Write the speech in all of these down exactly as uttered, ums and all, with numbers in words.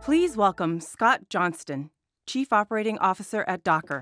Please welcome Scott Johnston, Chief Operating Officer at Docker.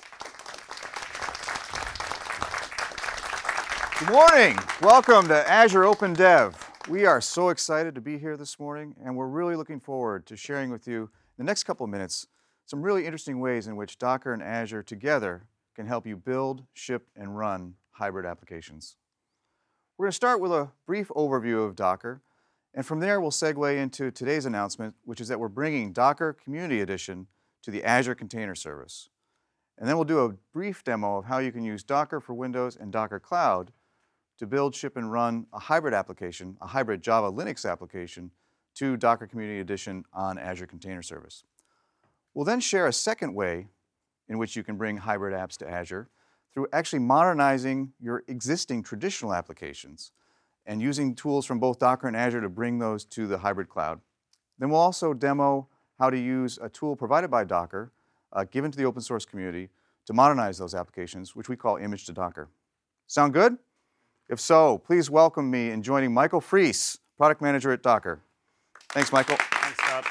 Good morning. Welcome to Azure Open Dev. We are so excited to be here this morning, and we're really looking forward to sharing with you in the next couple of minutes some really interesting ways in which Docker and Azure together can help you build, ship, and run hybrid applications. We're going to start with a brief overview of Docker, and from there we'll segue into today's announcement, which is that we're bringing Docker Community Edition to the Azure Container Service. And then we'll do a brief demo of how you can use Docker for Windows and Docker Cloud to build, ship, and run a hybrid application, a hybrid Java Linux application, to Docker Community Edition on Azure Container Service. We'll then share a second way in which you can bring hybrid apps to Azure through actually modernizing your existing traditional applications and using tools from both Docker and Azure to bring those to the hybrid cloud. Then we'll also demo how to use a tool provided by Docker, uh, given to the open source community, to modernize those applications, which we call Image to Docker. Sound good? If so, please welcome me in joining Michael Fries, Product Manager at Docker. Thanks, Michael. Thanks, Scott.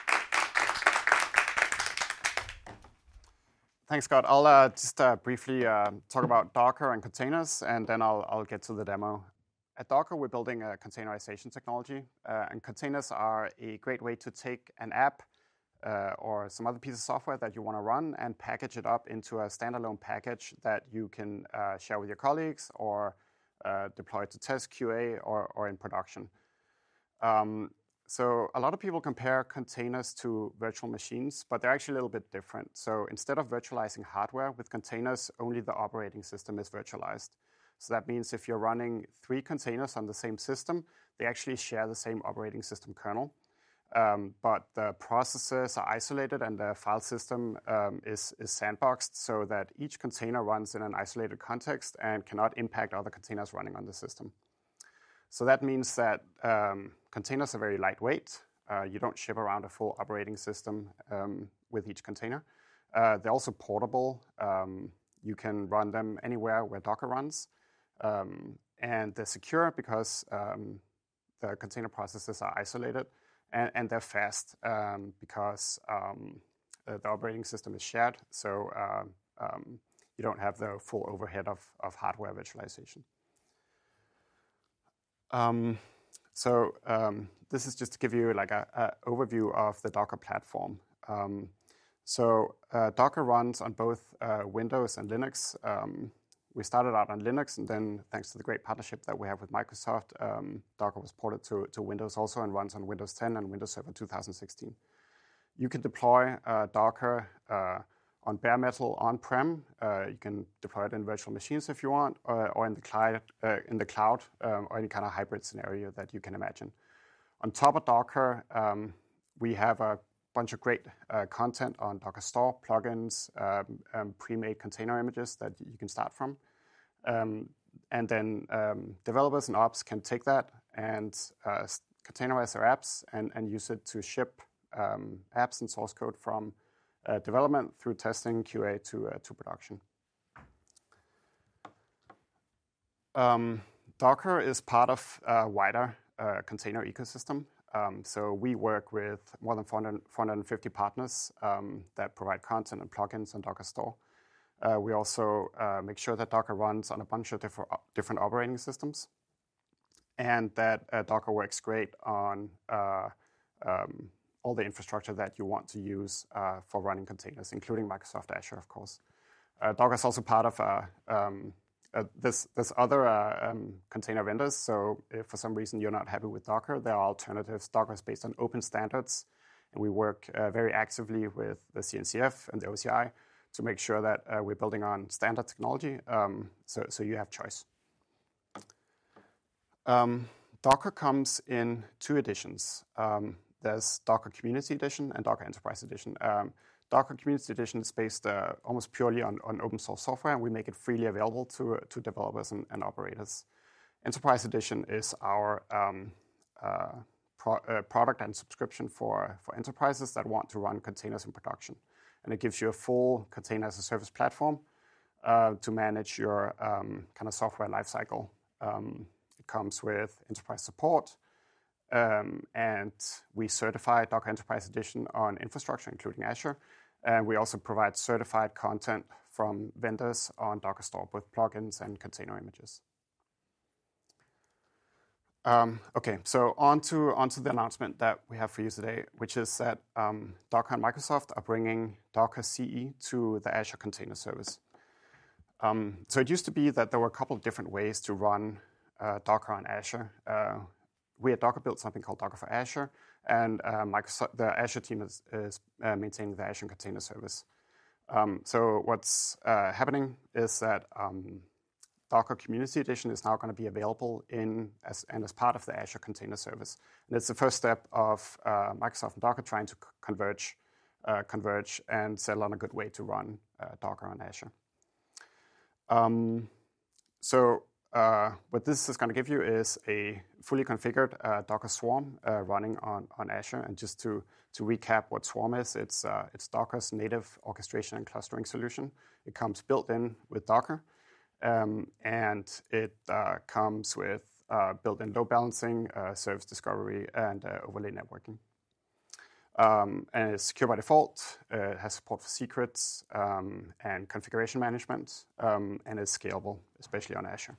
Thanks, Scott. I'll uh, just uh, briefly uh, talk about Docker and containers, and then I'll, I'll get to the demo. At Docker, we're building a containerization technology, uh, and containers are a great way to take an app uh, or some other piece of software that you want to run and package it up into a standalone package that you can uh, share with your colleagues or uh, deploy to test, Q A, or, or in production. Um, so a lot of people compare containers to virtual machines, but they're actually a little bit different. So instead of virtualizing hardware, with containers, only the operating system is virtualized. So that means if you're running three containers on the same system, they actually share the same operating system kernel. Um, but the processes are isolated and the file system um, is, is sandboxed so that each container runs in an isolated context and cannot impact other containers running on the system. So that means that um, containers are very lightweight. Uh, you don't ship around a full operating system um, with each container. Uh, they're also portable. Um, you can run them anywhere where Docker runs. Um, and they're secure because um, the container processes are isolated. And, and they're fast um, because um, the, the operating system is shared, so uh, um, you don't have the full overhead of, of hardware virtualization. Um, so um, this is just to give you like a, a overview of the Docker platform. Um, so uh, Docker runs on both uh, Windows and Linux. Um, We started out on Linux, and then thanks to the great partnership that we have with Microsoft, um, Docker was ported to, to Windows also and runs on Windows ten and Windows Server two thousand sixteen. You can deploy uh, Docker uh, on bare metal on-prem. Uh, you can deploy it in virtual machines if you want, or, or in the cloud, uh, in the cloud um, or any kind of hybrid scenario that you can imagine. On top of Docker, um, we have a bunch of great uh, content on Docker Store, plugins, um, um, pre-made container images that you can start from. Um, and then um, developers and ops can take that and uh, containerize their apps and, and use it to ship um, apps and source code from uh, development through testing, Q A to, uh, to production. Um, Docker is part of a wider uh, container ecosystem. Um, so we work with more than four hundred, four hundred fifty partners um, that provide content and plugins on Docker Store. Uh, we also uh, make sure that Docker runs on a bunch of different, different operating systems, and that uh, Docker works great on uh, um, all the infrastructure that you want to use uh, for running containers, including Microsoft Azure, of course. Uh, Docker is also part of a um, Uh, this, this other uh, um, container vendors. So if for some reason you're not happy with Docker, there are alternatives. Docker is based on open standards, and we work uh, very actively with the C N C F and the O C I to make sure that uh, we're building on standard technology, um, so, so you have choice. Um, Docker comes in two editions. Um, there's Docker Community Edition and Docker Enterprise Edition. Um, Docker Community Edition is based uh, almost purely on, on open source software, and we make it freely available to, uh, to developers and, and operators. Enterprise Edition is our um, uh, pro uh, product and subscription for, for enterprises that want to run containers in production. And it gives you a full container as a service platform uh, to manage your um, kind of software lifecycle. Um, it comes with enterprise support, um, and we certify Docker Enterprise Edition on infrastructure, including Azure. And we also provide certified content from vendors on Docker Store with plugins and container images. Um, okay, so on to, on to the announcement that we have for you today, which is that um, Docker and Microsoft are bringing Docker C E to the Azure Container Service. Um, so it used to be that there were a couple of different ways to run uh, Docker on Azure. Uh, we at Docker built something called Docker for Azure, and uh, Microsoft, the Azure team is, is uh, maintaining the Azure Container Service. Um, so what's uh, happening is that um, Docker Community Edition is now going to be available in as, and as part of the Azure Container Service. And it's the first step of uh, Microsoft and Docker trying to converge, uh, converge and settle on a good way to run uh, Docker on Azure. Um, so uh, what this is going to give you is a fully configured uh, Docker Swarm uh, running on, on Azure. And just to, to recap what Swarm is, it's, uh, it's Docker's native orchestration and clustering solution. It comes built in with Docker. Um, and it uh, comes with uh, built-in load balancing, uh, service discovery, and uh, overlay networking. Um, and it's secure by default. Uh, it has support for secrets um, and configuration management, um, and it's scalable, especially on Azure.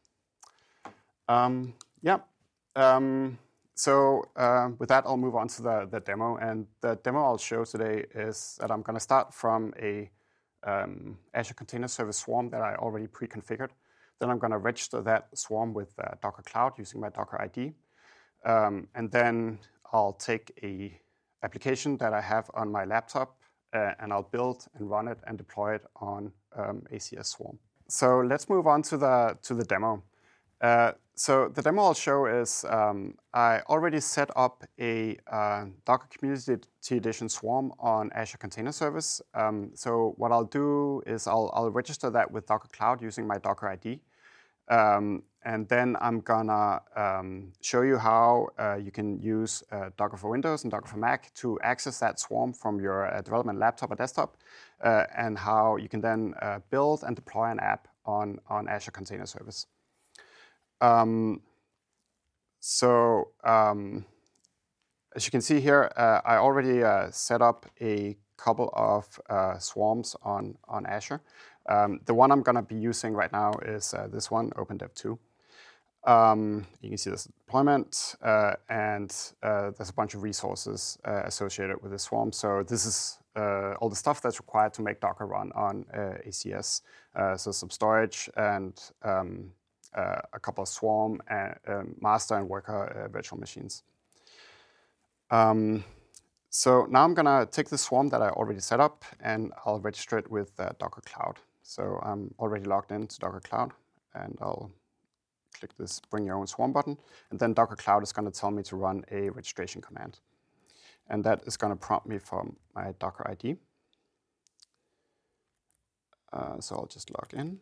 Um, yeah. Um, so uh, with that, I'll move on to the, the demo. And the demo I'll show today is that I'm going to start from a Um, Azure Container Service Swarm that I already pre-configured. Then I'm going to register that swarm with uh, Docker Cloud using my Docker I D. Um, and then I'll take a application that I have on my laptop, uh, and I'll build and run it and deploy it on um, A C S Swarm. So let's move on to the, to the demo. Uh, so the demo I'll show is um, I already set up a uh, Docker Community Edition Swarm on Azure Container Service. Um, so what I'll do is I'll, I'll register that with Docker Cloud using my Docker I D. Um, and then I'm gonna um, show you how uh, you can use uh, Docker for Windows and Docker for Mac to access that swarm from your uh, development laptop or desktop, uh, and how you can then uh, build and deploy an app on, on Azure Container Service. Um, so um, as you can see here, uh, I already uh, set up a couple of uh, swarms on, on Azure. Um, the one I'm going to be using right now is uh, this one, OpenDev two. Um, you can see this deployment, uh, and uh, there's a bunch of resources uh, associated with this swarm. So this is uh, all the stuff that's required to make Docker run on uh, A C S. Uh, so some storage and um, uh, a couple of swarm and, um, master and worker uh, virtual machines. Um, so now I'm going to take the swarm that I already set up, and I'll register it with uh, Docker Cloud. So I'm already logged into Docker Cloud, and I'll click this Bring Your Own Swarm button. And then Docker Cloud is going to tell me to run a registration command. And that is going to prompt me from my Docker I D. Uh, so I'll just log in.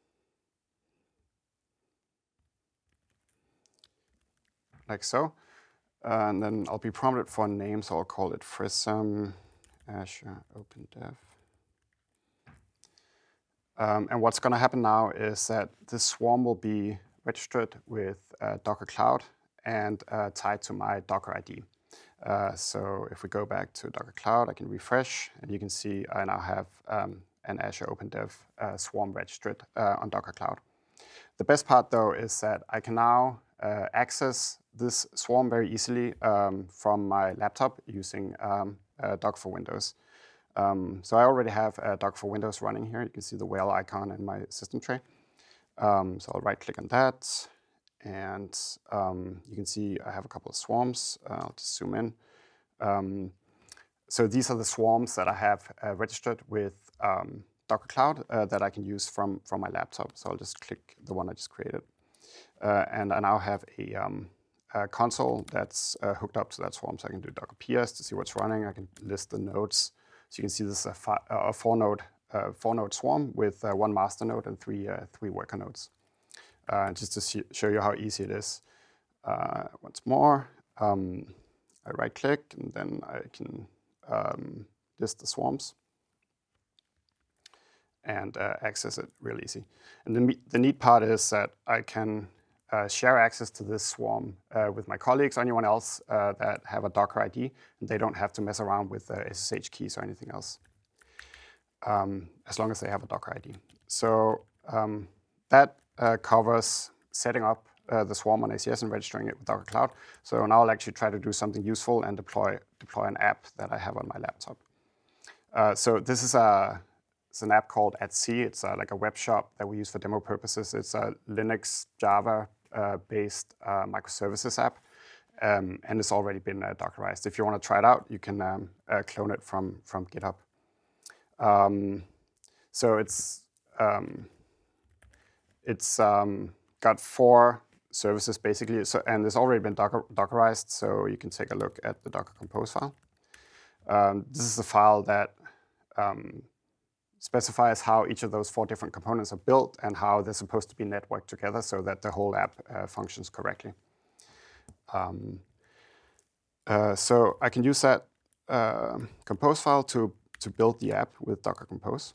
Like so. Uh, and then I'll be prompted for a name, so I'll call it Frism Azure OpenDev. Um, and what's going to happen now is that this swarm will be registered with uh, Docker Cloud and uh, tied to my Docker I D. Uh, so if we go back to Docker Cloud, I can refresh, and you can see I now have um, an Azure OpenDev uh, swarm registered uh, on Docker Cloud. The best part, though, is that I can now uh, access this swarm very easily um, from my laptop using um, uh, Docker for Windows. Um, so I already have uh, Docker for Windows running here. You can see the whale icon in my system tray. Um, so I'll right-click on that, and um, you can see I have a couple of swarms. Uh, I'll just zoom in. Um, so these are the swarms that I have uh, registered with um, Docker Cloud uh, that I can use from, from my laptop. So I'll just click the one I just created. Uh, and I now have a, um, a console that's uh, hooked up to that swarm. So I can do Docker P S to see what's running. I can list the nodes. So you can see this is a, a four-node uh, four-node swarm with uh, one master node and three uh, three worker nodes. Uh, just to see, show you how easy it is. Uh, once more, um, I right-click, and then I can um, list the swarms and uh, access it real easy. And the, the neat part is that I can uh, share access to this swarm uh, with my colleagues or anyone else uh, that have a Docker I D, and they don't have to mess around with the S S H keys or anything else, um, as long as they have a Docker I D. So um, that uh, covers setting up uh, the swarm on A C S and registering it with Docker Cloud. So now I'll actually try to do something useful and deploy deploy an app that I have on my laptop. Uh, so this is a it's an app called at C. It's uh, like a web shop that we use for demo purposes. It's a Linux Java uh, based uh, microservices app, um, and it's already been uh, Dockerized. If you want to try it out, you can um, uh, clone it from from GitHub. Um, so it's um, it's um, got four services basically, so, and it's already been Docker, Dockerized, so you can take a look at the Docker Compose file. Um, this is the file that um, specifies how each of those four different components are built and how they're supposed to be networked together so that the whole app uh, functions correctly. Um, uh, so I can use that uh, Compose file to, to build the app with Docker Compose.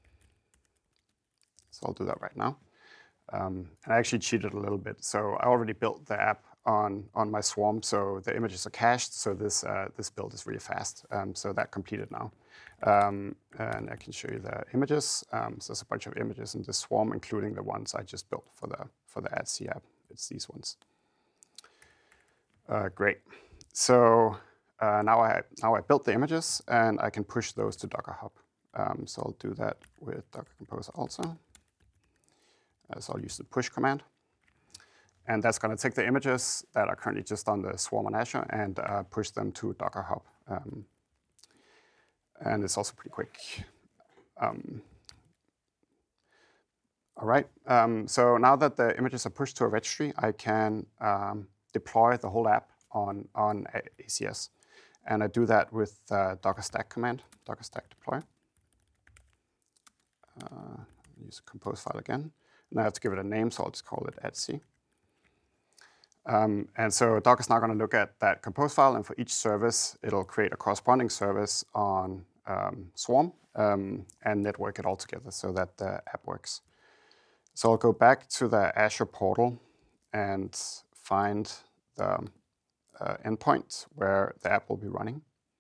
So I'll do that right now. Um, and I actually cheated a little bit. So I already built the app on, on my swarm, so the images are cached, so this, uh, this build is really fast. Um, so that completed now. Um, and I can show you the images. Um, so there's a bunch of images in this swarm, including the ones I just built for the, for the at C app. It's these ones. Uh, great. So uh, now, I, now I built the images, and I can push those to Docker Hub. Um, so I'll do that with Docker Compose also. So I'll use the push command. And that's going to take the images that are currently just on the swarm on Azure and uh, push them to Docker Hub. Um, and it's also pretty quick. Um, all right. Um, so now that the images are pushed to a registry, I can um, deploy the whole app on, on A C S. And I do that with uh, Docker stack command, Docker stack deploy. Uh, use the compose file again. And I have to give it a name, so I'll just call it at C. Um, and so Docker's now going to look at that compose file, and for each service, it'll create a corresponding service on um, Swarm um, and network it all together so that the app works. So I'll go back to the Azure portal and find the uh, endpoint where the app will be running.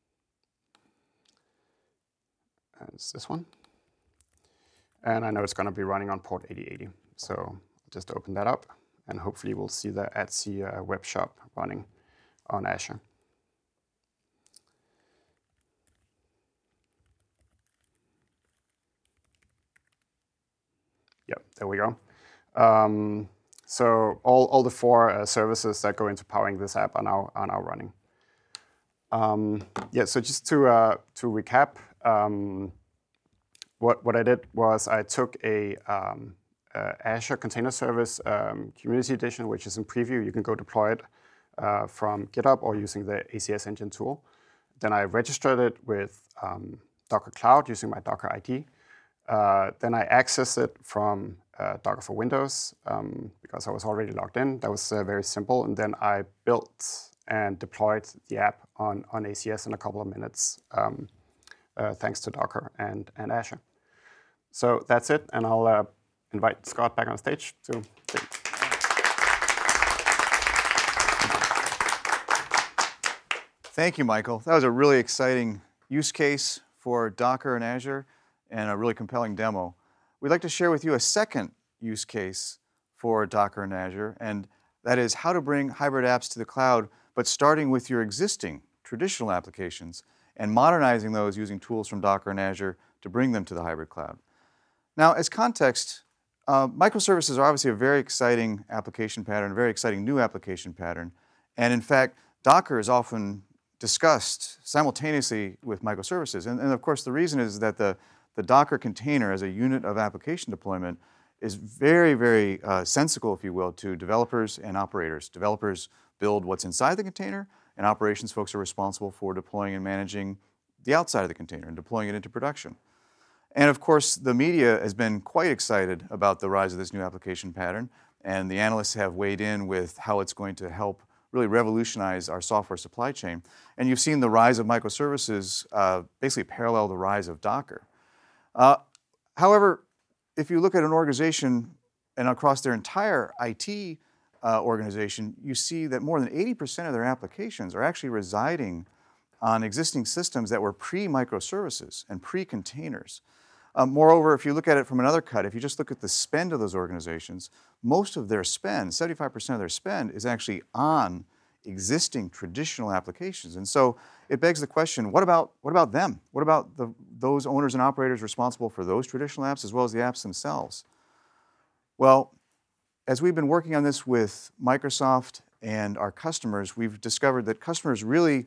And it's this one. And I know it's going to be running on port eighty eighty. So I'll just open that up, and hopefully we'll see the at C uh, web shop running on Azure. Yep, there we go. Um, so all, all the four uh, services that go into powering this app are now, are now running. Um, yeah, so just to, uh, to recap, um, what, what I did was I took a um, Uh, Azure Container Service um, Community Edition, which is in preview. You can go deploy it uh, from GitHub or using the A C S Engine tool. Then I registered it with um, Docker Cloud using my Docker I D. Uh, then I accessed it from uh, Docker for Windows um, because I was already logged in. That was uh, very simple. And then I built and deployed the app on, on A C S in a couple of minutes, um, uh, thanks to Docker and, and Azure. So that's it, and I'll uh, invite Scott back on stage to speak. Thank you, Michael. That was a really exciting use case for Docker and Azure and a really compelling demo. We'd like to share with you a second use case for Docker and Azure, and that is how to bring hybrid apps to the cloud, but starting with your existing traditional applications and modernizing those using tools from Docker and Azure to bring them to the hybrid cloud. Now, as context, Uh, microservices are obviously a very exciting application pattern, a very exciting new application pattern. And in fact, Docker is often discussed simultaneously with microservices. And, and of course, the reason is that the, the Docker container as a unit of application deployment is very, very uh, sensical, if you will, to developers and operators. Developers build what's inside the container, and operations folks are responsible for deploying and managing the outside of the container and deploying it into production. And of course, the media has been quite excited about the rise of this new application pattern, and the analysts have weighed in with how it's going to help really revolutionize our software supply chain. And you've seen the rise of microservices uh, basically parallel the rise of Docker. Uh, however, if you look at an organization and across their entire I T uh, organization, you see that more than eighty percent of their applications are actually residing on existing systems that were pre-microservices and pre-containers. Um, moreover, if you look at it from another cut, if you just look at the spend of those organizations, most of their spend, seventy-five percent of their spend, is actually on existing traditional applications. And so it begs the question, what about, what about them? What about the, those owners and operators responsible for those traditional apps as well as the apps themselves? Well, as we've been working on this with Microsoft and our customers, we've discovered that customers really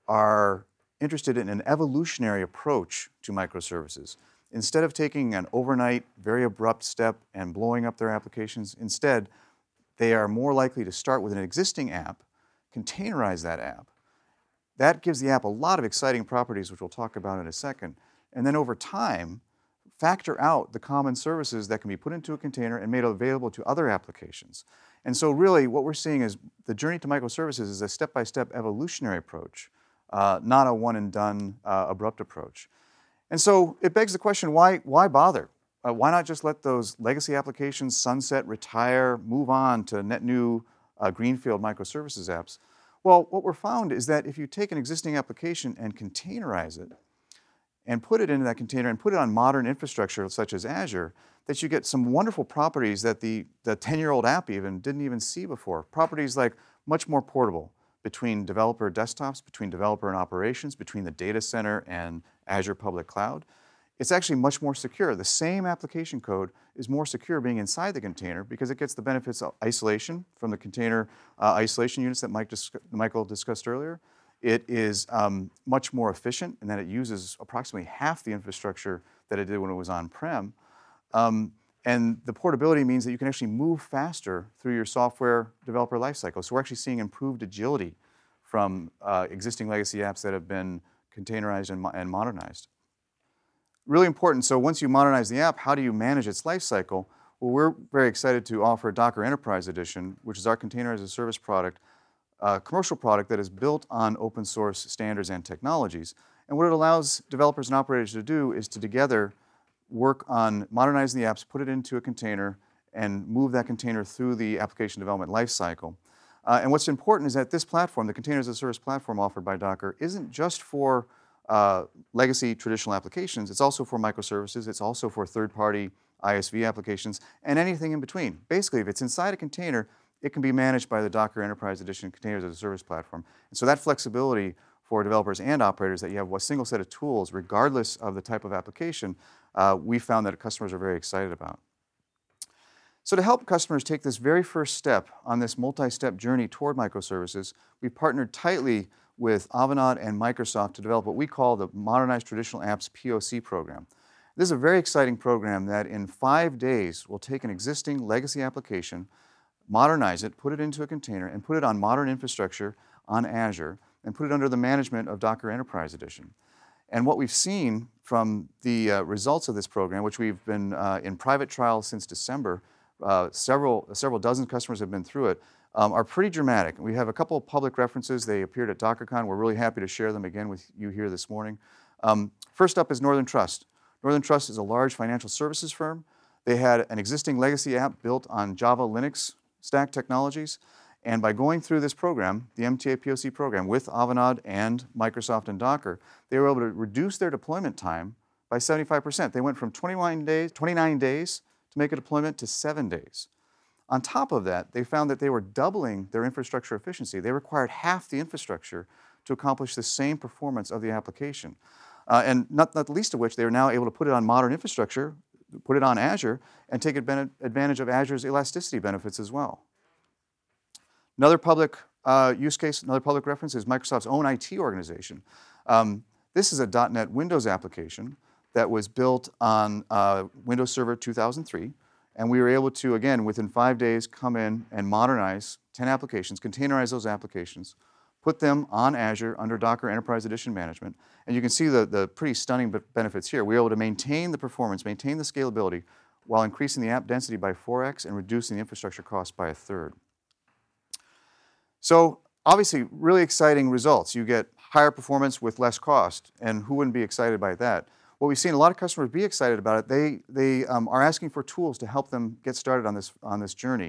are interested in an evolutionary approach to microservices. Instead of taking an overnight, very abrupt step and blowing up their applications, instead, they are more likely to start with an existing app, containerize that app. That gives the app a lot of exciting properties, which we'll talk about in a second. And then over time, factor out the common services that can be put into a container and made available to other applications. And so really what we're seeing is the journey to microservices is a step-by-step evolutionary approach, uh, not a one-and-done uh, abrupt approach. And so it begs the question, why, why bother? Uh, why not just let those legacy applications sunset, retire, move on to net new uh, greenfield microservices apps? Well, what we're found is that if you take an existing application and containerize it, and put it into that container and put it on modern infrastructure such as Azure, that you get some wonderful properties that the ten-year-old app even didn't even see before. Properties like much more portable between developer desktops, between developer and operations, between the data center and Azure Public Cloud. It's actually much more secure. The same application code is more secure being inside the container because it gets the benefits of isolation from the container uh, isolation units that Mike dis- Michael discussed earlier. It is um, much more efficient in that it uses approximately half the infrastructure that it did when it was on-prem. Um, and the portability means that you can actually move faster through your software developer lifecycle. So we're actually seeing improved agility from uh, existing legacy apps that have been containerized and, mo- and modernized. Really important, so once you modernize the app, how do you manage its lifecycle? Well, we're very excited to offer Docker Enterprise Edition, which is our container as a service product, a commercial product that is built on open source standards and technologies. And what it allows developers and operators to do is to together work on modernizing the apps, put it into a container, and move that container through the application development lifecycle. Uh, and what's important is that this platform, the Container as a Service platform offered by Docker, isn't just for uh, legacy traditional applications, it's also for microservices, it's also for third-party I S V applications, and anything in between. Basically, if it's inside a container, it can be managed by the Docker Enterprise Edition Containers as a Service platform. And so that flexibility for developers and operators, that you have a single set of tools regardless of the type of application, uh, we found that customers are very excited about. So to help customers take this very first step on this multi-step journey toward microservices, we partnered tightly with Avanade and Microsoft to develop what we call the Modernized Traditional Apps P O C program. This is a very exciting program that in five days will take an existing legacy application, modernize it, put it into a container, and put it on modern infrastructure on Azure, and put it under the management of Docker Enterprise Edition. And what we've seen from the uh, results of this program, which we've been uh, in private trials since December, uh, several, several dozen customers have been through it, um, are pretty dramatic. We have a couple of public references. They appeared at DockerCon. We're really happy to share them again with you here this morning. Um, first up is Northern Trust. Northern Trust is a large financial services firm. They had an existing legacy app built on Java Linux stack technologies. And by going through this program, the M T A P O C program, with Avanade and Microsoft and Docker, they were able to reduce their deployment time by seventy-five percent. They went from twenty-nine days, twenty-nine days to make a deployment to seven days. On top of that, they found that they were doubling their infrastructure efficiency. They required half the infrastructure to accomplish the same performance of the application. Uh, and not, not the least of which, they are now able to put it on modern infrastructure, put it on Azure, and take advantage of Azure's elasticity benefits as well. Another public uh, use case, another public reference is Microsoft's own I T organization. Um, this is a dot net Windows application that was built on uh, Windows Server two thousand three, and we were able to, again, within five days, come in and modernize ten applications, containerize those applications, put them on Azure under Docker Enterprise Edition management, and you can see the, the pretty stunning benefits here. We were able to maintain the performance, maintain the scalability, while increasing the app density by four x and reducing the infrastructure cost by a third. So obviously, really exciting results. You get higher performance with less cost, and who wouldn't be excited by that? What we've seen a lot of customers be excited about it, they, they um, are asking for tools to help them get started on this, on this journey.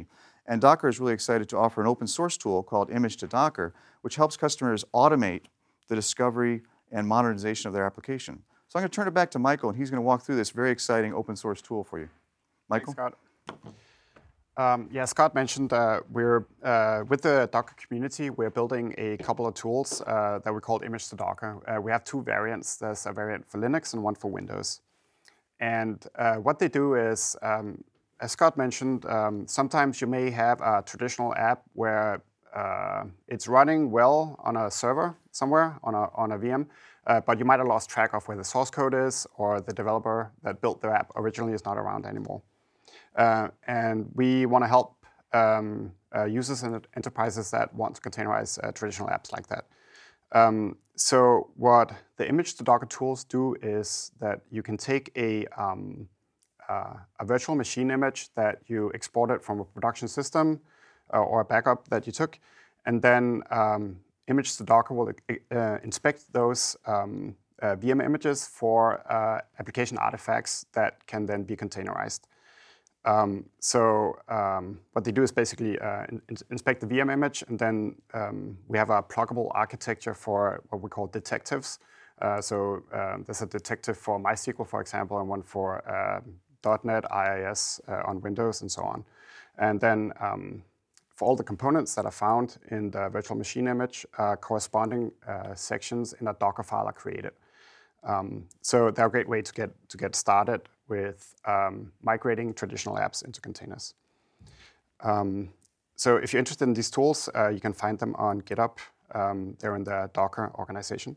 And Docker is really excited to offer an open source tool called Image to Docker, which helps customers automate the discovery and modernization of their application. So I'm going to turn it back to Michael, and he's going to walk through this very exciting open source tool for you. Michael? Thanks, Scott. Um, yeah, Scott mentioned uh, we're, uh, with the Docker community, we're building a couple of tools uh, that we call Image to Docker. Uh, we have two variants. There's a variant for Linux and one for Windows. And uh, what they do is, um, as Scott mentioned, um, sometimes you may have a traditional app where uh, it's running well on a server somewhere, on a, on a V M, uh, but you might have lost track of where the source code is, or the developer that built the app originally is not around anymore. Uh, and we want to help um, uh, users and enterprises that want to containerize uh, traditional apps like that. Um, so what the Image to Docker tools do is that you can take a, um, uh, a virtual machine image that you exported from a production system uh, or a backup that you took, and then um, Image to Docker will uh, inspect those um, uh, V M images for uh, application artifacts that can then be containerized. Um, so um, what they do is basically uh, in, inspect the V M image, and then um, we have a pluggable architecture for what we call detectives. Uh, so um, there's a detective for MySQL, for example, and one for uh, .NET, I I S uh, on Windows, and so on. And then um, for all the components that are found in the virtual machine image, uh, corresponding uh, sections in a Docker file are created. Um, so they're a great way to get to get started with um, migrating traditional apps into containers. Um, so if you're interested in these tools, uh, you can find them on GitHub. Um, they're in the Docker organization.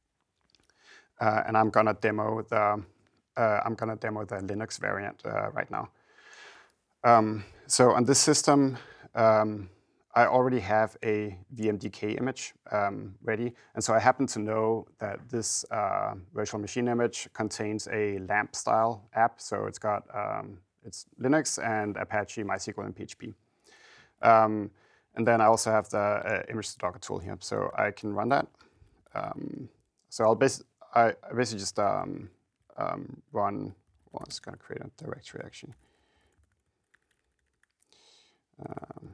Uh, and I'm gonna demo the uh, I'm gonna demo the Linux variant uh, right now. Um, so on this system, um, I already have a V M D K image um, ready, and so I happen to know that this uh, virtual machine image contains a LAMP-style app. So it's got um, it's Linux and Apache, MySQL, and P H P. Um, and then I also have the uh, Image to Docker tool here, so I can run that. Um, so I'll bas I basically just um, um, run. Well, I'm just going to create a directory actually. Um,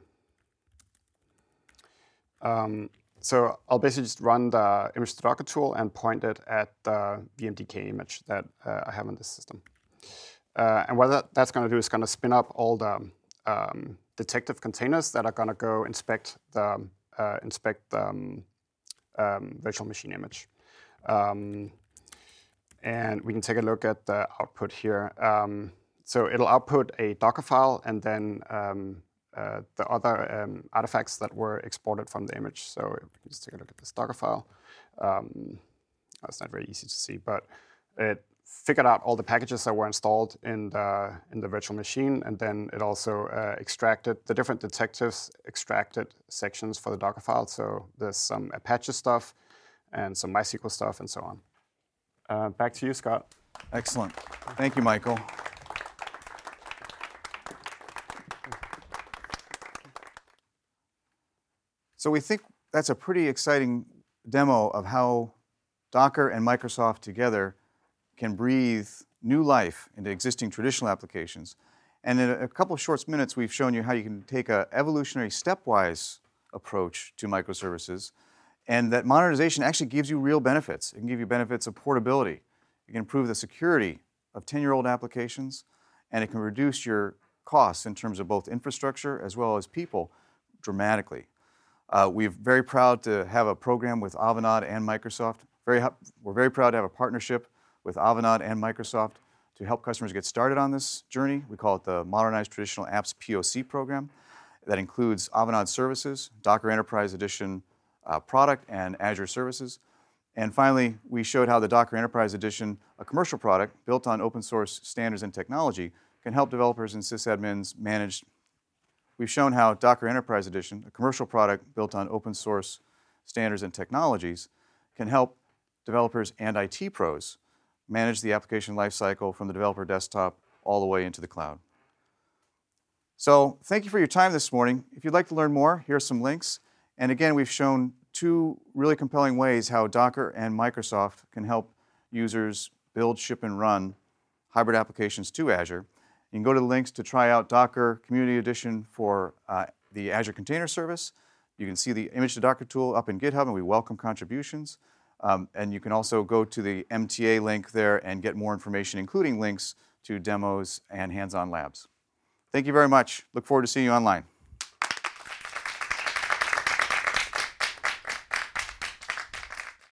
Um, so I'll basically just run the Image to Docker tool and point it at the V M D K image that uh, I have in this system. Uh, and what that, that's going to do is going to spin up all the um, detective containers that are going to go inspect the uh, inspect the um, um, virtual machine image. Um, and we can take a look at the output here. Um, so it'll output a Docker file and then um, Uh, the other um, artifacts that were exported from the image. So let's take a look at this Docker file. Um, it's not very easy to see, but it figured out all the packages that were installed in the in the virtual machine, and then it also uh, extracted the different detectives, extracted sections for the Docker file. So there's some Apache stuff and some MySQL stuff and so on. Uh, back to you, Scott. Excellent. Thank you, Michael. So we think that's a pretty exciting demo of how Docker and Microsoft together can breathe new life into existing traditional applications. And in a couple of short minutes, we've shown you how you can take an evolutionary stepwise approach to microservices, and that modernization actually gives you real benefits. It can give you benefits of portability. It can improve the security of ten-year-old applications, and it can reduce your costs in terms of both infrastructure as well as people dramatically. Uh, we're very proud to have a program with Avanade and Microsoft. Very, we're very proud to have a partnership with Avanade and Microsoft to help customers get started on this journey. We call it the Modernized Traditional Apps P O C program. That includes Avanade services, Docker Enterprise Edition uh, product, and Azure services. And finally, we showed how the Docker Enterprise Edition, a commercial product built on open source standards and technology, can help developers and sysadmins manage. We've shown how Docker Enterprise Edition, a commercial product built on open source standards and technologies, can help developers and I T pros manage the application lifecycle from the developer desktop all the way into the cloud. So thank you for your time this morning. If you'd like to learn more, here are some links. And again, we've shown two really compelling ways how Docker and Microsoft can help users build, ship, and run hybrid applications to Azure. You can go to the links to try out Docker Community Edition for uh, the Azure Container Service. You can see the image to Docker tool up in GitHub, and we welcome contributions. Um, and you can also go to the M T A link there and get more information, including links to demos and hands-on labs. Thank you very much. Look forward to seeing you online.